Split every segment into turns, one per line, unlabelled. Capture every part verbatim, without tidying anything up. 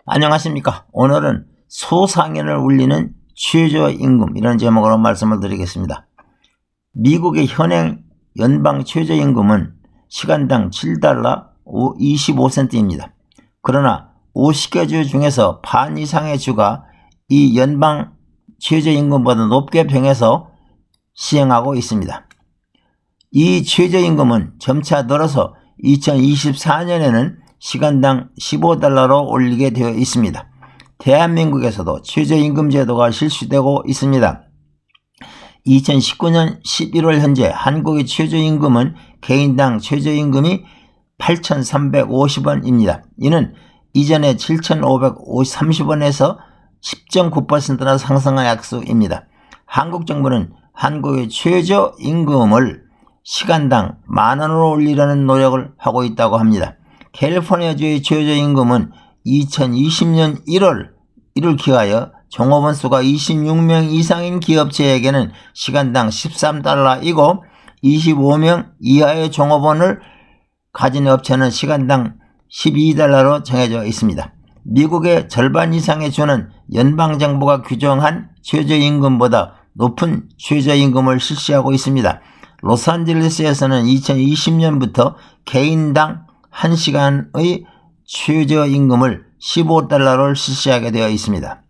안녕하십니까. 오늘은 소상인을 울리는 최저임금 이런 제목으로 말씀을 드리겠습니다. 미국의 현행 연방 최저임금은 시간당 칠 달러 이십오 센트입니다. 그러나 오십 개 주 중에서 반 이상의 주가 이 연방 최저임금보다 높게 병해서 시행하고 있습니다. 이 최저임금은 점차 늘어서 이천이십사 년에는 시간당 십오 달러로 올리게 되어 있습니다. 대한민국에서도 최저임금 제도가 실시되고 있습니다. 이천십구 년 십일월 현재 한국의 최저임금은 개인당 최저임금이 팔천삼백오십 원입니다. 이는 이전에 칠천오백삼십 원에서 십 점 구 퍼센트나 상승한 약수입니다. 한국 정부는 한국의 최저임금을 시간당 만 원으로 올리려는 노력을 하고 있다고 합니다. 캘리포니아주의 최저임금은 이천이십 년 일월 이를 기하여 종업원 수가 이십육 명 이상인 기업체에게는 시간당 십삼 달러이고 이십오 명 이하의 종업원을 가진 업체는 시간당 십이 달러로 정해져 있습니다. 미국의 절반 이상의 주는 연방정부가 규정한 최저임금보다 높은 최저임금을 실시하고 있습니다. 로스앤젤레스에서는 이천이십 년부터 개인당 한 시간의 최저임금을 십오 달러를 실시하게 되어 있습니다.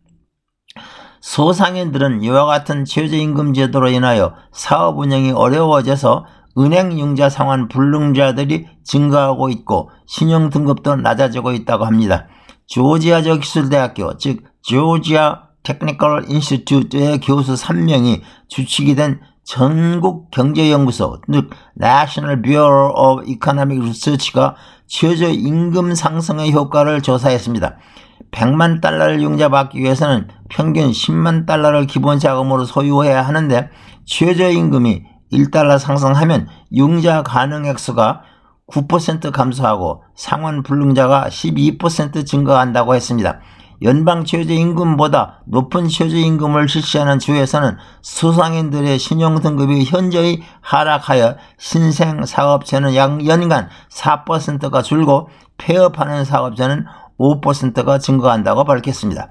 소상인들은 이와 같은 최저임금 제도로 인하여 사업 운영이 어려워져서 은행융자 상환 불능자들이 증가하고 있고 신용등급도 낮아지고 있다고 합니다. 조지아주 기술대학교 즉 조지아 테크니컬 인스티튜트의 교수 삼 명이 주축이 된 전국경제연구소 즉 National Bureau of Economic Research가 최저임금 상승의 효과를 조사했습니다. 백만 달러를 융자받기 위해서는 평균 십만 달러를 기본자금으로 소유해야 하는데 최저임금이 일 달러 상승하면 융자 가능 액수가 구 퍼센트 감소하고 상환 불능자가 십이 퍼센트 증가한다고 했습니다. 연방 최저임금보다 높은 최저임금을 실시하는 주에서는 소상인들의 신용등급이 현저히 하락하여 신생사업체는 약 연간 사 퍼센트가 줄고 폐업하는 사업체는 오 퍼센트가 증가한다고 밝혔습니다.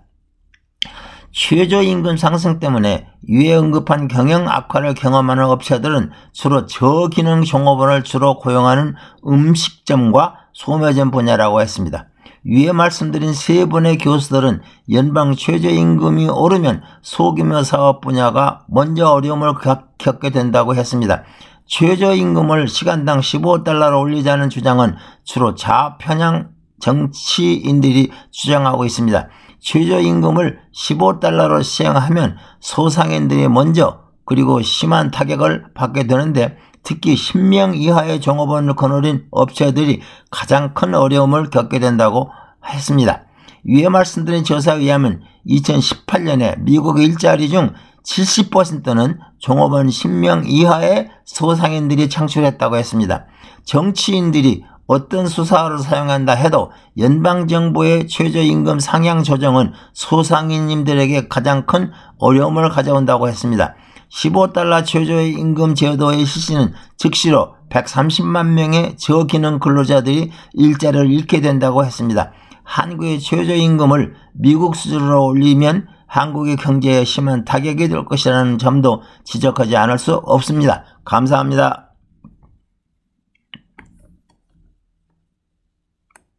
최저임금 상승 때문에 위에 언급한 경영 악화를 경험하는 업체들은 주로 저기능 종업원을 주로 고용하는 음식점과 소매점 분야라고 했습니다. 위에 말씀드린 세 분의 교수들은 연방 최저임금이 오르면 소규모 사업 분야가 먼저 어려움을 겪게 된다고 했습니다. 최저임금을 시간당 십오 달러로 올리자는 주장은 주로 좌편향 정치인들이 주장하고 있습니다. 최저임금을 십오 달러로 시행하면 소상인들이 먼저 그리고 심한 타격을 받게 되는데 특히 십 명 이하의 종업원을 거느린 업체들이 가장 큰 어려움을 겪게 된다고 했습니다. 위에 말씀드린 조사에 의하면 이천십팔 년에 미국의 일자리 중 칠십 퍼센트는 종업원 십 명 이하의 소상인들이 창출했다고 했습니다. 정치인들이 어떤 수사를 사용한다 해도 연방정부의 최저임금 상향 조정은 소상인님들에게 가장 큰 어려움을 가져온다고 했습니다. 십오 달러 최저임금 제도의 실시는 즉시로 백삼십만 명의 저기능 근로자들이 일자리를 잃게 된다고 했습니다. 한국의 최저임금을 미국 수준으로 올리면 한국의 경제에 심한 타격이 될 것이라는 점도 지적하지 않을 수 없습니다. 감사합니다.